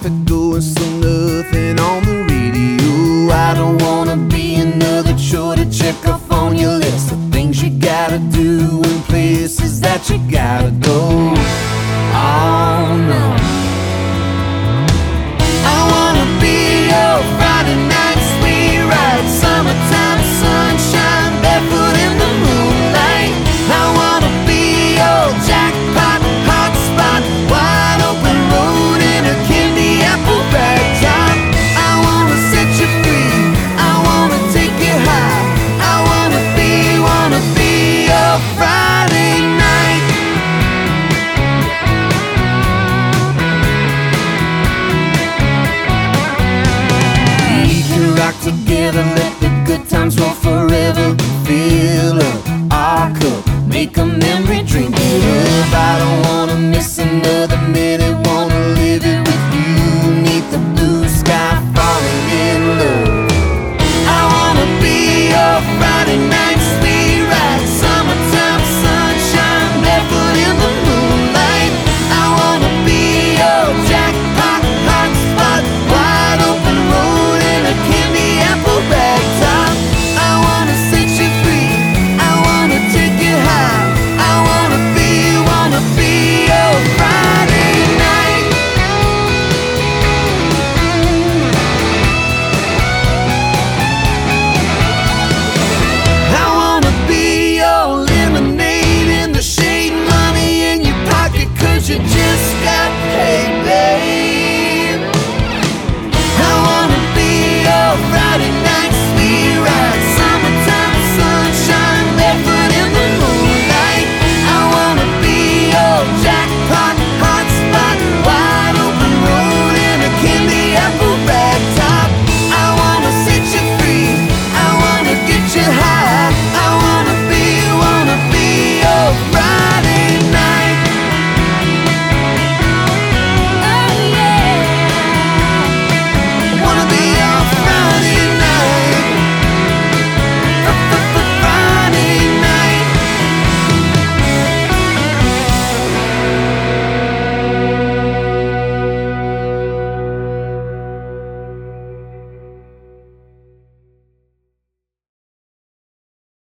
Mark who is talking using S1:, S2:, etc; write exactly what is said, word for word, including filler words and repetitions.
S1: traffic going, so nothing on the radio. I don't wanna be another chore to check off on your list of things you gotta do and places that you gotta go.